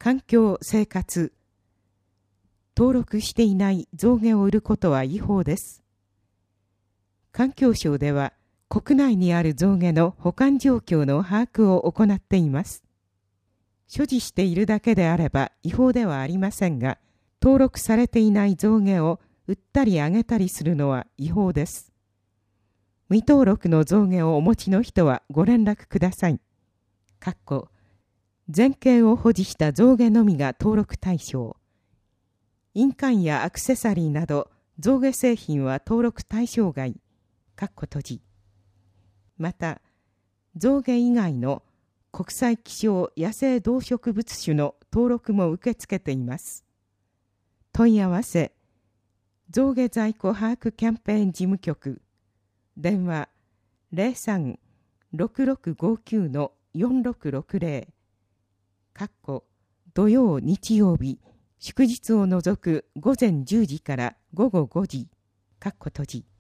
環境生活。登録していない象牙を売ることは違法です。環境省では国内にある象牙の保管状況の把握を行っています。所持しているだけであれば違法ではありませんが、登録されていない象牙を売ったりあげたりするのは違法です。未登録の象牙をお持ちの人はご連絡ください。前景を保持した象牙のみが登録対象。印鑑やアクセサリーなど象牙製品は登録対象外。また、象牙以外の国際希少野生動植物種の登録も受け付けています。問い合わせ、象牙在庫把握キャンペーン事務局、電話 03-6659-4660 土曜日曜日祝日を除く午前10時から午後5時